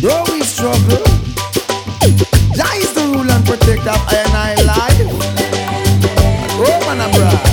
Though we struggle, Jah is the rule and protect of I and I life. Oh man abroad.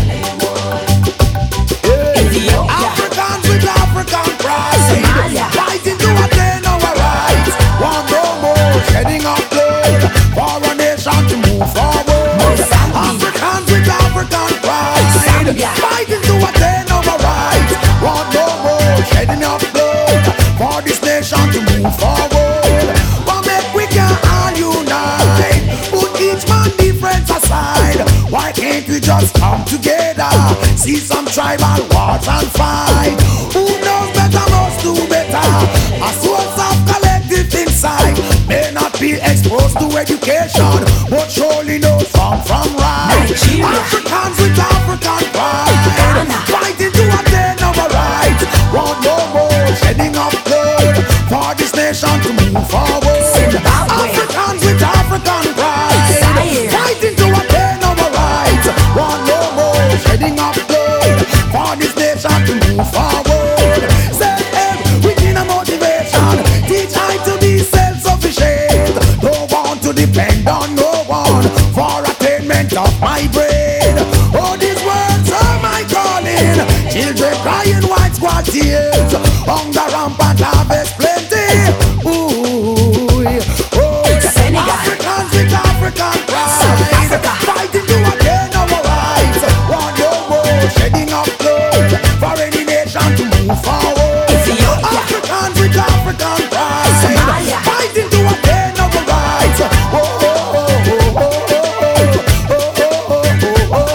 Africans with African pride, fighting to attain our rights. Want no more shedding of blood for a nation to move forward. Africans with African pride, fighting to attain our rights. Want no more shedding of blood for this nation to move forward. But make we can all unite, put each man difference aside. Why can't we just come together, see some tribal wars and fight? Who knows better must do better. A source of collective insight may not be exposed to education, but surely knows from right. Africans with African pride, fighting to attain our rights. Want no more shedding of blood for this nation to move forward. Africans with African pride, fighting to attain our rights. Want no more shedding of blood for this nation to move forward. Set them within a motivation, teach I to be self-sufficient. Don't want to depend on no one for attainment of my brain. Oh, these words are my calling. Children crying white squad tears, hunger rampant harvest plenty. Ooh, oh, Africans with African pride, fighting to attain our rights. Want no more shedding of blood for any nation to move forward. Africans with African pride, fighting to attain our rights. Oh, oh, oh, oh, oh, oh, oh, oh, oh,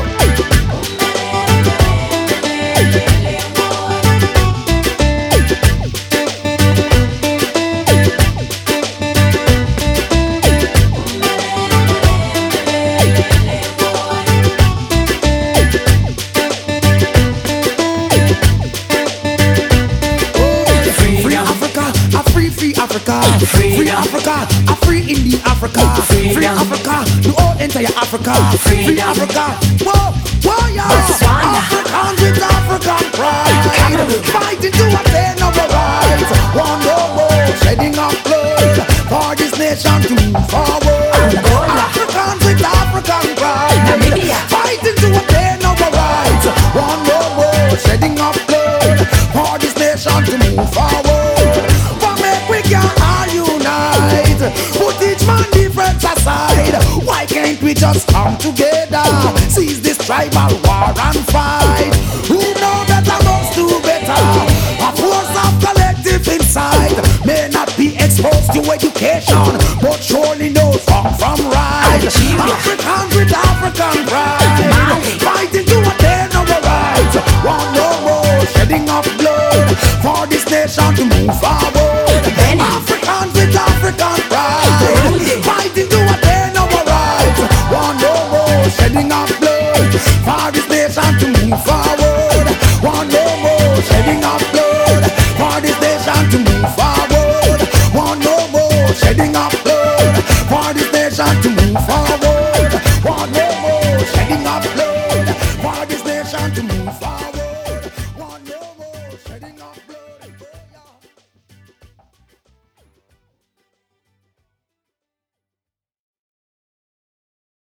Free Africa, a free Indian Africa, free Africa, the whole entire Africa, free Africa, whoa, whoa, yeah. Africans with African pride, fighting to attain our rights. Want no more shedding of blood for this nation to move forward. Africans with African pride, fighting to attain our rights. Want no more shedding of blood for this nation to move forward. But make we can all unite, put each man difference aside. Why can't we just come together, seize this tribal war and fight? Who know better must do better. A force of collective insight may not be exposed to education, but surely knows from right. Africans with African pride, fighting to attain our rights. Want no more shedding of blood for this nation to move forward. Africans with African pride, fighting to attain our rights. Want no more shedding of blood for this nation to move forward. Want no more shedding of blood for this nation to move forward. Want no more shedding of blood for this nation to move forward. Want no more shedding of blood for this nation to move forward.